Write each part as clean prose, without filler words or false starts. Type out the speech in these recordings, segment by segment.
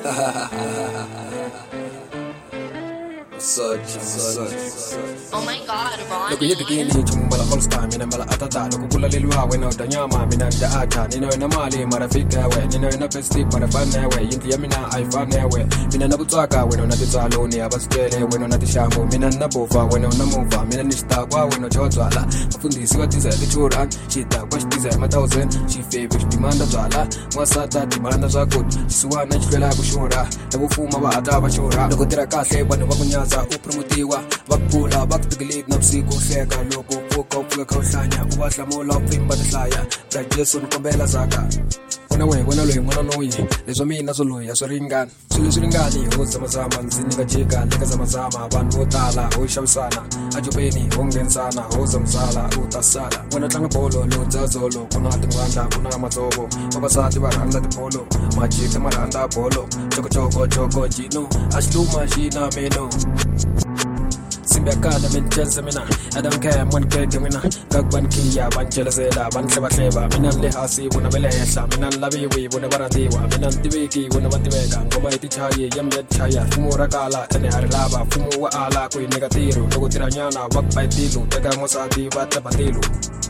Oh my God, Ron. Loko yekini chumala Holstein mina mala atata loko kulalilwa wena utanyama mina daata nino na mali marafika we nino na festi marafane we yinti ya mina aifane we mina nabutsaka wena na tsaloni abasitele wena na tishambo mina nabova wena na mova mina nista kwa wena chotswala mfundisi watiza tichuran shita kwa shitiza 1000 shifebi shtimanda tswala mwasata timanda zakut suwana chifela kushura nabufuma ba ataba shura loko tira kahle bana bakunyaza upromotiwa bakula baktigilib napsiku hleka loko fuka ufuka khawhlanya ubahlamula upimba tihlaya brajesu nkombela zaka wena loyi mwana noyi leswo mina swo loyi swi ringana swilo swi ringani ho zamazama ndzi nyika jika leka zamazama vanhu vo tala ho xavisana ajobeni ho nghenisana ho zamzala u ta sala wena tlanga bolo lo dzadzolo kuna tingwandla kuna matsovo vavasati va rhandza tibolo majika ma rhandza bolo choko jino a xiluma xi na meno Simba kada min chelsea mina Adam care mon kege mina Gagban kiya ban chelsea ban hleba minan le hasi buna bele hla minan labiwi buna baradiwa minan tibiki buna batibeka ngoma iti chaye yam yet chaya fumu rakala tane arlaba fumu wa ala ko negatiru logo tiranyana wak baitilu daga mosati bata batilu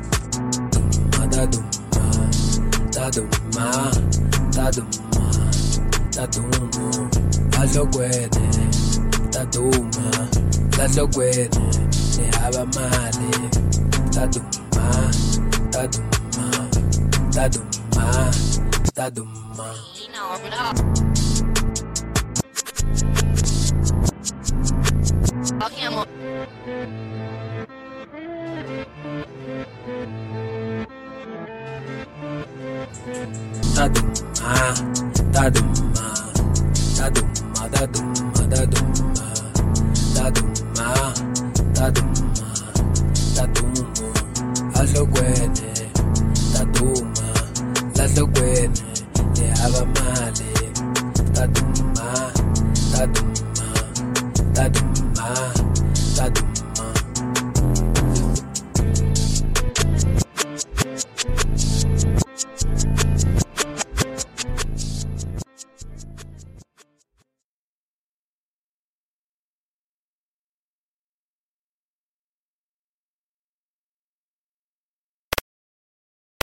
dadum alogwene daduma Dadlogwene, ne haba mali Daduma You know, open up. Okay, I'm on. Alogwene, dadlogwene, ne haba mali Daduma